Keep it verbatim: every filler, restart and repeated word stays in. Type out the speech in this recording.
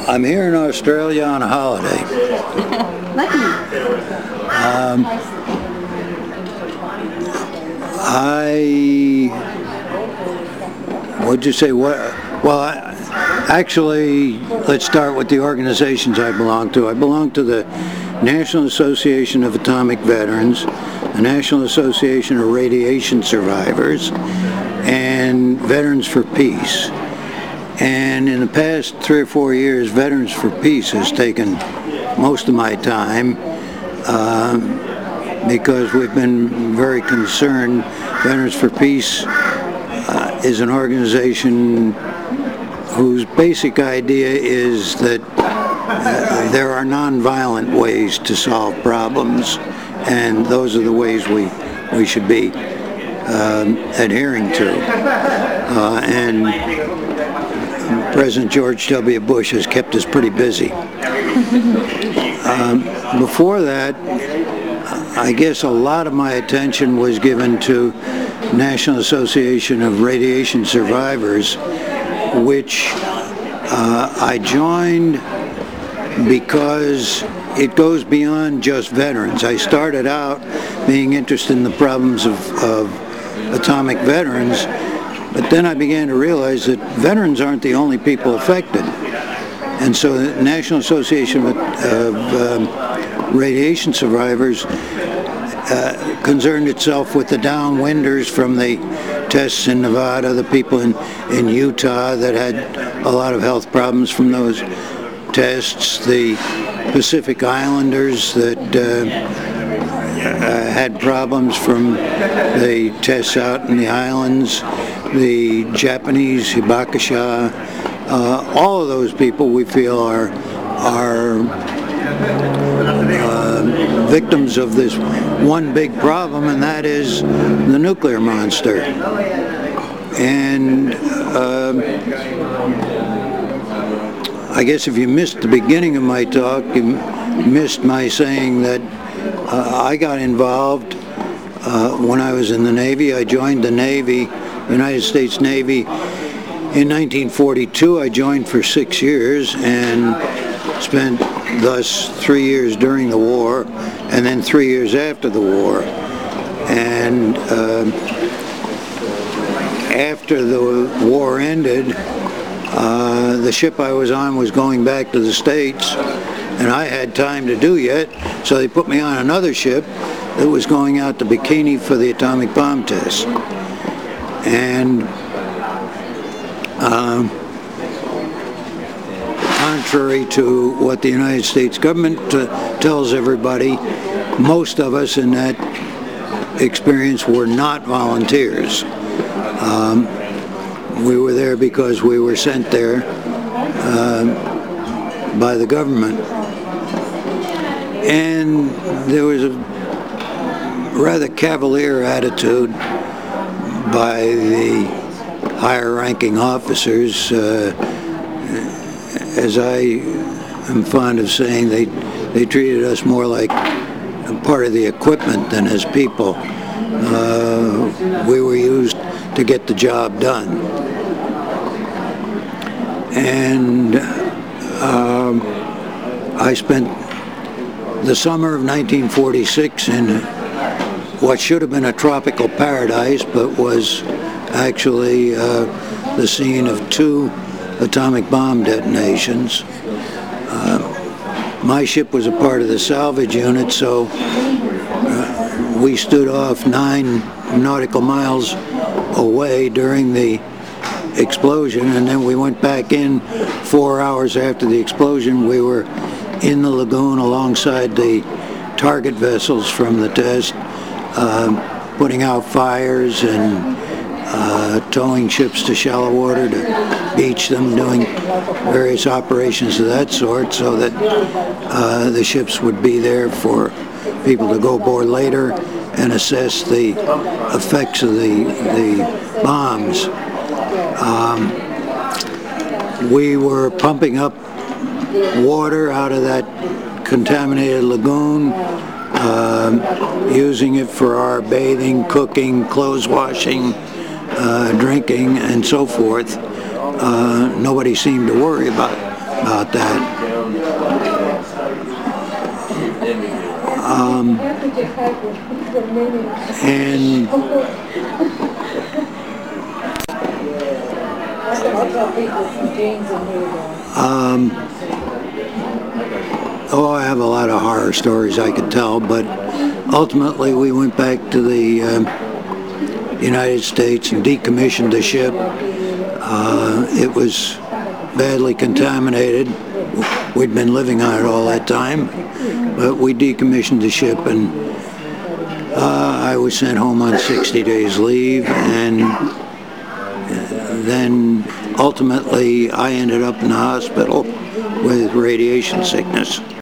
I'm here in Australia on a holiday. Lucky. Um, I, what'd you say? What? Well, I, actually, let's start with the organizations I belong to. I belong to the National Association of Atomic Veterans, the National Association of Radiation Survivors, and Veterans for Peace. And in the past three or four years, Veterans for Peace has taken most of my time uh, because we've been very concerned. Veterans for Peace uh, is an organization whose basic idea is that uh, there are nonviolent ways to solve problems, and those are the ways we, we should be um, adhering to. Uh, and President George W. Bush has kept us pretty busy. um, before that, I guess a lot of my attention was given to National Association of Radiation Survivors, which uh, I joined because it goes beyond just veterans. I started out being interested in the problems of, of atomic veterans, but then I began to realize that veterans aren't the only people affected. And so the National Association of, of um, Radiation Survivors uh, concerned itself with the downwinders from the tests in Nevada, the people in, in Utah that had a lot of health problems from those tests, the Pacific Islanders that uh, uh, had problems from the tests out in the islands, the Japanese, Hibakusha, uh, all of those people we feel are are uh, victims of this one big problem, and that is the nuclear monster. And uh, I guess if you missed the beginning of my talk, you missed my saying that uh, I got involved uh, when I was in the Navy. I joined the Navy, United States Navy, in nineteen forty-two. I joined for six years and spent thus three years during the war and then three years after the war. And uh, after the war ended, uh, the ship I was on was going back to the States, and I had time to do yet, so they put me on another ship that was going out to Bikini for the atomic bomb test. And um, contrary to what the United States government uh, tells everybody, most of us in that experience were not volunteers. Um, we were there because we were sent there uh, by the government. And there was a rather cavalier attitude by the higher ranking officers. Uh, as I am fond of saying, they they treated us more like a part of the equipment than as people. Uh, we were used to get the job done. And um, I spent the summer of nineteen forty-six in what should have been a tropical paradise, but was actually uh, the scene of two atomic bomb detonations. Uh, my ship was a part of the salvage unit, so uh, we stood off nine nautical miles away during the explosion, and then we went back in four hours after the explosion. We were in the lagoon alongside the target vessels from the test, uh, putting out fires and uh, towing ships to shallow water to beach them, doing various operations of that sort so that uh, the ships would be there for people to go aboard later and assess the effects of the, the bombs. Um, we were pumping up water out of that contaminated lagoon, uh, using it for our bathing, cooking, clothes washing, uh, drinking, and so forth. Uh, nobody seemed to worry about about that. Um, and um, oh, I have a lot of horror stories I could tell, but ultimately we went back to the uh, United States and decommissioned the ship. Uh, it was badly contaminated. We'd been living on it all that time, but we decommissioned the ship, and uh, I was sent home on sixty days leave, and then ultimately I ended up in the hospital with radiation sickness.